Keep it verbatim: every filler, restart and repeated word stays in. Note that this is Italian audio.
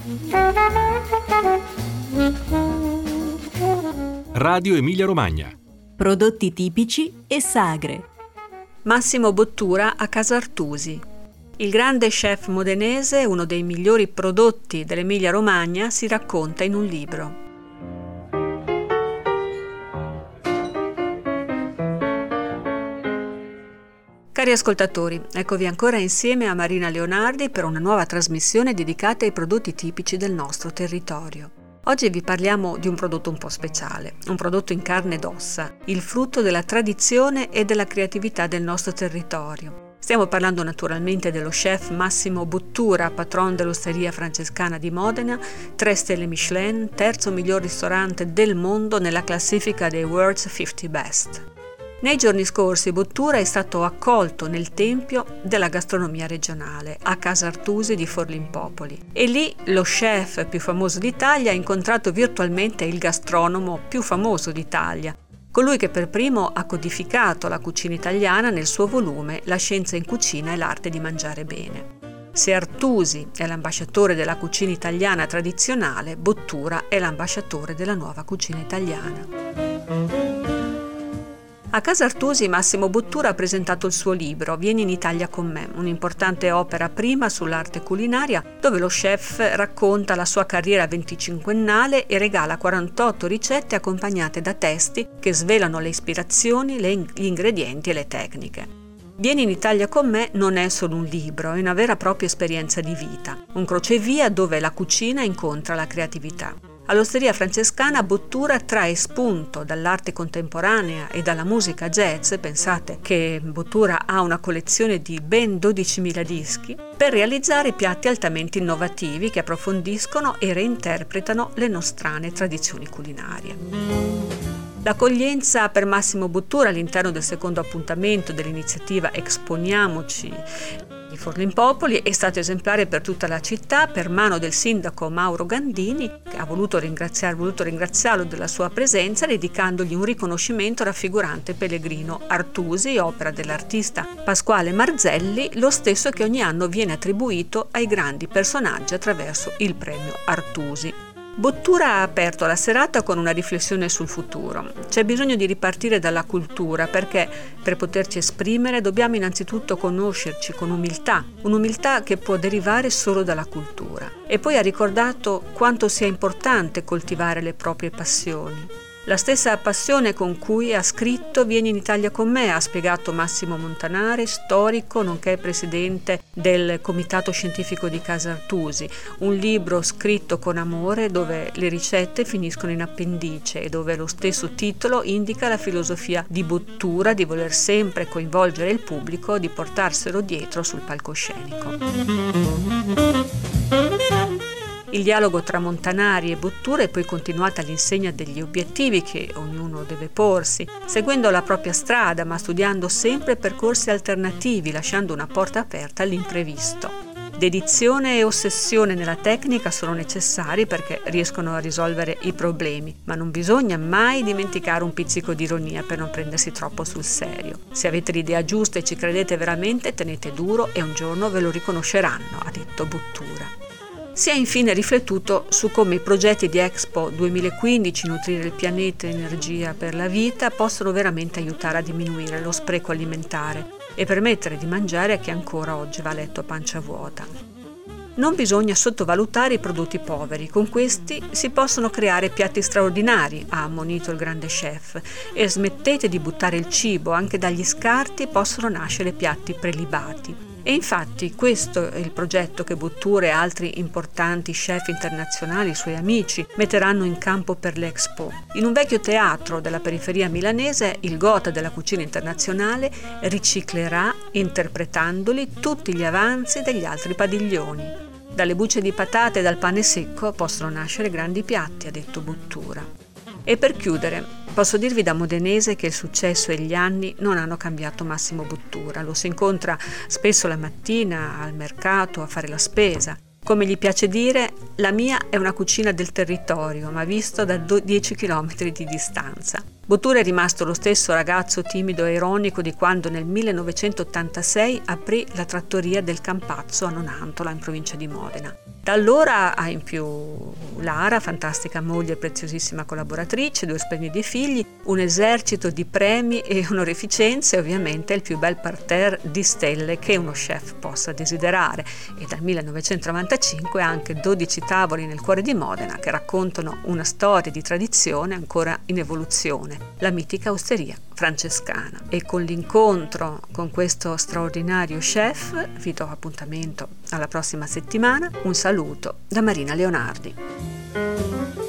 Radio Emilia Romagna. Prodotti tipici e sagre. Massimo Bottura a Casa Artusi. Il grande chef modenese, uno dei migliori prodotti dell'Emilia Romagna, si racconta in un libro. Cari ascoltatori, eccovi ancora insieme a Marina Leonardi per una nuova trasmissione dedicata ai prodotti tipici del nostro territorio. Oggi vi parliamo di un prodotto un po' speciale, un prodotto in carne ed ossa, il frutto della tradizione e della creatività del nostro territorio. Stiamo parlando naturalmente dello chef Massimo Bottura, patron dell'Osteria Francescana di Modena, tre stelle Michelin, terzo miglior ristorante del mondo nella classifica dei World's cinquanta Best. Nei giorni scorsi Bottura è stato accolto nel tempio della gastronomia regionale, a Casa Artusi di Forlimpopoli. E lì lo chef più famoso d'Italia ha incontrato virtualmente il gastronomo più famoso d'Italia, colui che per primo ha codificato la cucina italiana nel suo volume La scienza in cucina e l'arte di mangiare bene. Se Artusi è l'ambasciatore della cucina italiana tradizionale, Bottura è l'ambasciatore della nuova cucina italiana. A Casa Artusi Massimo Bottura ha presentato il suo libro Vieni in Italia con me, un'importante opera prima sull'arte culinaria dove lo chef racconta la sua carriera venticinquennale e regala quarantotto ricette accompagnate da testi che svelano le ispirazioni, le in- gli ingredienti e le tecniche. Vieni in Italia con me non è solo un libro, è una vera e propria esperienza di vita, un crocevia dove la cucina incontra la creatività. All'Osteria Francescana Bottura trae spunto dall'arte contemporanea e dalla musica jazz, pensate che Bottura ha una collezione di ben dodicimila dischi, per realizzare piatti altamente innovativi che approfondiscono e reinterpretano le nostrane tradizioni culinarie. L'accoglienza per Massimo Bottura all'interno del secondo appuntamento dell'iniziativa Exponiamoci di Forlimpopoli è stato esemplare per tutta la città per mano del sindaco Mauro Gandini, che ha voluto, ringraziar, voluto ringraziarlo della sua presenza dedicandogli un riconoscimento raffigurante Pellegrino Artusi, opera dell'artista Pasquale Marzelli, lo stesso che ogni anno viene attribuito ai grandi personaggi attraverso il premio Artusi. Bottura ha aperto la serata con una riflessione sul futuro. C'è bisogno di ripartire dalla cultura perché per poterci esprimere dobbiamo innanzitutto conoscerci con umiltà, un'umiltà che può derivare solo dalla cultura. E poi ha ricordato quanto sia importante coltivare le proprie passioni. La stessa passione con cui ha scritto Vieni in Italia con me, ha spiegato Massimo Montanari, storico nonché presidente del Comitato Scientifico di Casa Artusi, un libro scritto con amore dove le ricette finiscono in appendice e dove lo stesso titolo indica la filosofia di Bottura di voler sempre coinvolgere il pubblico, di portarselo dietro sul palcoscenico. Il dialogo tra Montanari e Bottura è poi continuato all'insegna degli obiettivi che ognuno deve porsi, seguendo la propria strada ma studiando sempre percorsi alternativi, lasciando una porta aperta all'imprevisto. Dedizione e ossessione nella tecnica sono necessari perché riescono a risolvere i problemi, ma non bisogna mai dimenticare un pizzico di ironia per non prendersi troppo sul serio. Se avete l'idea giusta e ci credete veramente, tenete duro e un giorno ve lo riconosceranno, ha detto Bottura. Si è infine riflettuto su come i progetti di Expo duemilaquindici, Nutrire il pianeta, energia per la vita, possono veramente aiutare a diminuire lo spreco alimentare e permettere di mangiare a chi ancora oggi va a letto a pancia vuota. Non bisogna sottovalutare i prodotti poveri, con questi si possono creare piatti straordinari, ha ammonito il grande chef, e smettete di buttare il cibo, anche dagli scarti possono nascere piatti prelibati. E infatti questo è il progetto che Bottura e altri importanti chef internazionali, i suoi amici, metteranno in campo per l'Expo. In un vecchio teatro della periferia milanese, il Gotha della cucina internazionale riciclerà, interpretandoli, tutti gli avanzi degli altri padiglioni. Dalle bucce di patate e dal pane secco possono nascere grandi piatti, ha detto Bottura. E per chiudere, posso dirvi da modenese che il successo e gli anni non hanno cambiato Massimo Bottura. Lo si incontra spesso la mattina al mercato a fare la spesa. Come gli piace dire, la mia è una cucina del territorio, ma visto da dieci chilometri di distanza. Bottura è rimasto lo stesso ragazzo timido e ironico di quando nel millenovecentottantasei aprì la trattoria del Campazzo a Nonantola, in provincia di Modena. Da allora ha in più Lara, fantastica moglie e preziosissima collaboratrice, due splendidi figli, un esercito di premi e onorificenze e ovviamente il più bel parterre di stelle che uno chef possa desiderare, e dal millenovecentonovantacinque anche dodici tavoli nel cuore di Modena che raccontano una storia di tradizione ancora in evoluzione, la mitica osteria francescana. E con l'incontro con questo straordinario chef vi do appuntamento alla prossima settimana. Un saluto da Marina Leonardi.